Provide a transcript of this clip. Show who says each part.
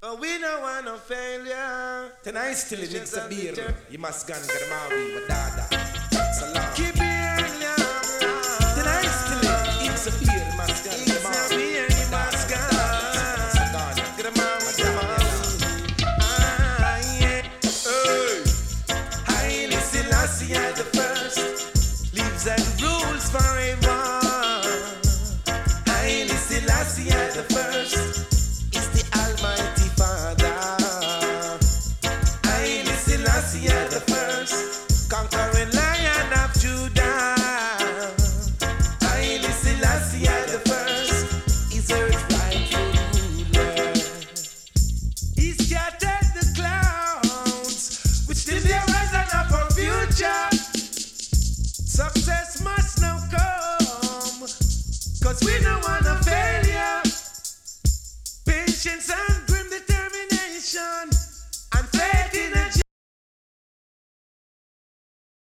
Speaker 1: But we don't want no failure.
Speaker 2: Tonight still in Sabir. You must go and get them out with Dada. Salam.
Speaker 1: Keep it love.
Speaker 2: Tonight still in Sabir. You must go and get them out with Dada.
Speaker 1: Get them out with them. Ah, yeah. Hey. Haile Selassie the first. Lives and rules forever. Haile Selassie the first. The first conquering lion of Judah. Haile Selassie the first is earth's rightful ruler. He scattered the clouds, which still there rise up our future. Success must now come, 'cause we don't want a failure. Patience